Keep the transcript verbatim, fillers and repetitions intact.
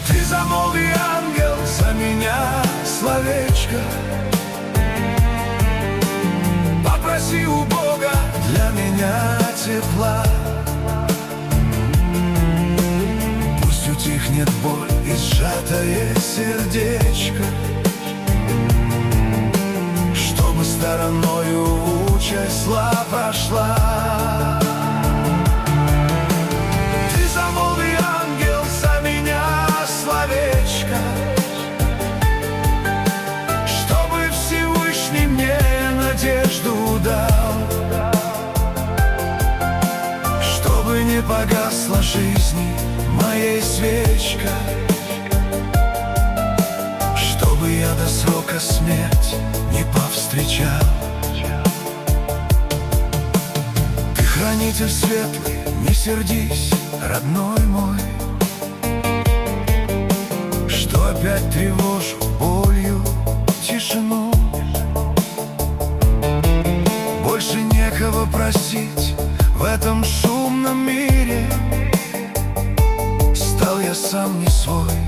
Ты замолви, ангел, за меня словечко. Попроси у Бога для меня тепла. Пусть утихнет боль и сжатое сердечко, чтобы стороною участь зла прошла. Ты замолви, ангел, за меня словечко, чтобы Всевышний мне надежду дал, чтобы не погасла жизни моей свечка, чтобы я до срока смерть не повстречал. Ты хранитель светлый, не сердись, родной мой, что опять тревожу болью тишину. Больше некого просить в этом шумном мире. Стал я сам не свой,